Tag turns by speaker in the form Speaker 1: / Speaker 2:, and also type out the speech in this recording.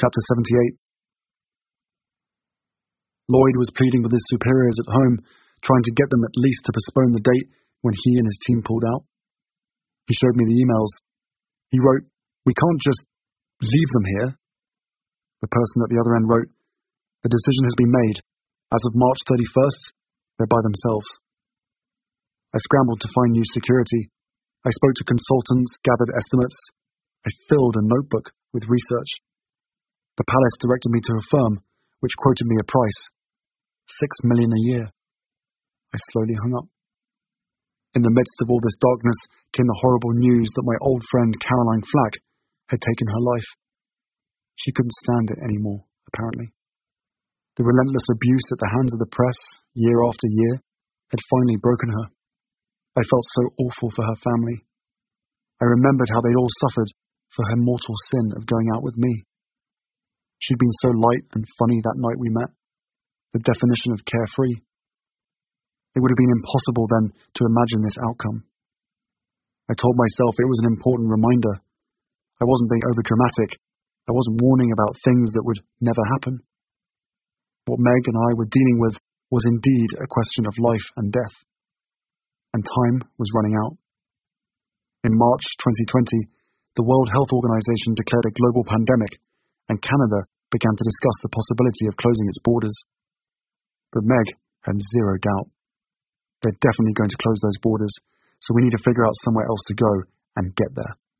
Speaker 1: Chapter 78. Lloyd was pleading with his superiors at home, trying to get them at least to postpone the date when he and his team pulled out. He showed me the emails. He wrote, "We can't just leave them here." The person at the other end wrote, "The decision has been made. As of March 31st, they're by themselves." I scrambled to find new security. I spoke to consultants, gathered estimates. I filled a notebook with research. The palace directed me to a firm, which quoted me a price, $6 million a year. I slowly hung up. In the midst of all this darkness came the horrible news that my old friend Caroline Flack had taken her life. She couldn't stand it anymore, apparently. The relentless abuse at the hands of the press, year after year, had finally broken her. I felt so awful for her family. I remembered how they'd all suffered for her mortal sin of going out with me. She'd been so light and funny that night we met, the definition of carefree. It would have been impossible then to imagine this outcome. I told myself it was an important reminder. I wasn't being overdramatic. I wasn't warning about things that would never happen. What Meg and I were dealing with was indeed a question of life and death. And time was running out. In March 2020, the World Health Organization declared a global pandemic, and Canada began to discuss the possibility of closing its borders. But Meg had zero doubt. They're definitely going to close those borders, so we need to figure out somewhere else to go and get there.